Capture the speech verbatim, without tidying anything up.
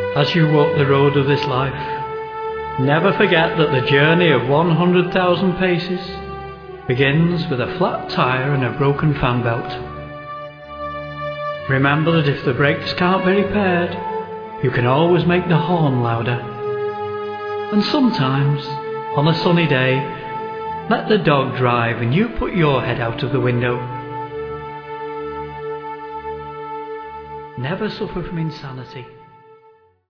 As you walk the road of this life, never forget that the journey of one hundred thousand paces begins with a flat tyre and a broken fan belt. Remember that if the brakes can't be repaired, you can always make the horn louder. And sometimes, on a sunny day, let the dog drive and you put your head out of the window. Never suffer from insanity.